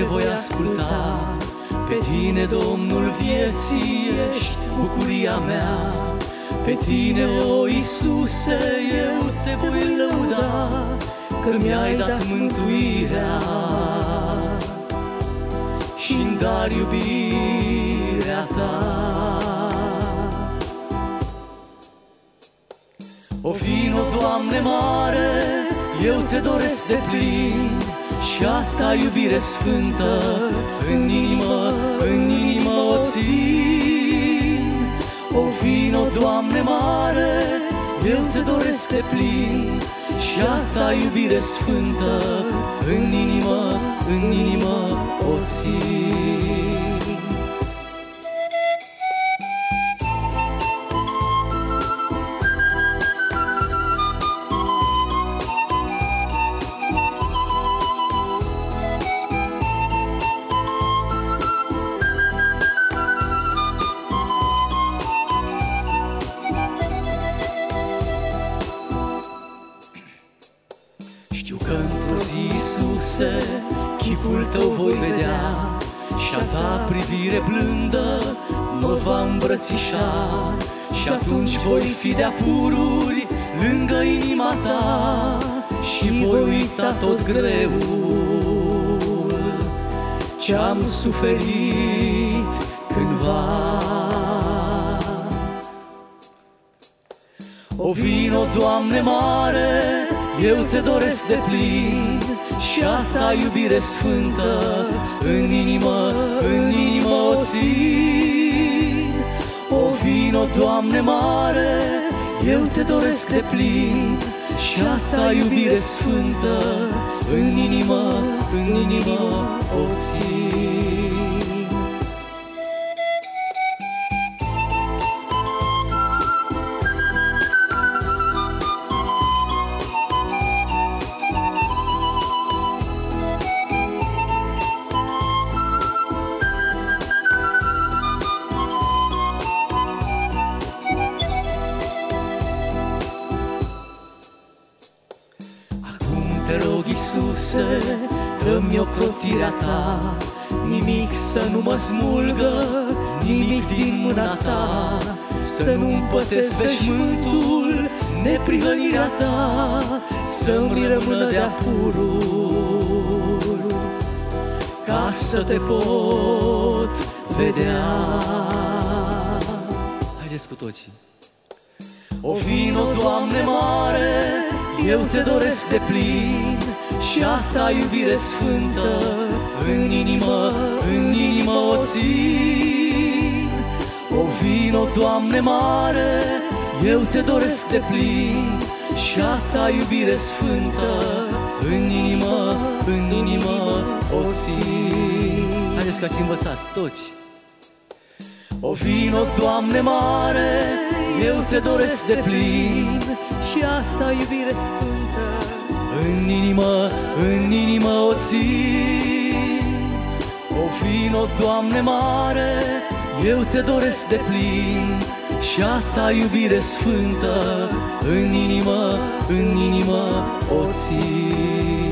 voi asculta. Pe tine, Domnul vieții, ești bucuria mea. Pe tine, o Iisuse, eu te voi lăuda, că mi-ai dat mântuirea și-mi dar iubirea ta. O vino, Doamne mare, eu te doresc de plin, și a ta iubire sfântă în inimă o țin. O vino, Doamne mare, eu te doresc de plin, și a ta iubire sfântă în inimă o țin. Știu că într-o zi, Iisuse, chipul tău voi vedea, și a ta privire blândă mă va îmbrățișa, și atunci voi fi de-a pururi lângă inima ta, și voi uita tot greul ce-am suferit cândva. O vino, Doamne mare, eu te doresc de plin, și a ta iubire sfântă în inimă o țin. O vino, Doamne mare, eu te doresc de plin, și a ta iubire sfântă în inimă o țin. Te rog, Iisuse, dă-mi ocrotirea ta, nimic să nu mă smulgă, nimic din mâna ta, să nu-mi pătesc veșmântul, neprihănirea ta, să-mi rămână de-a purul, ca să te pot vedea. Haideți cu toții! O vino, Doamne mare, eu te doresc de plin, și a ta iubire sfântă în inimă o țin. O vino, Doamne mare, eu te doresc de plin, și a ta iubire sfântă în inimă o țin. Haideți că ați învățat toți! O vino, Doamne mare, eu te doresc de plin, și a ta iubire sfântă în inimă o țin. O vino, Doamne mare, eu te doresc de plin, și a ta iubire sfântă în inimă o țin.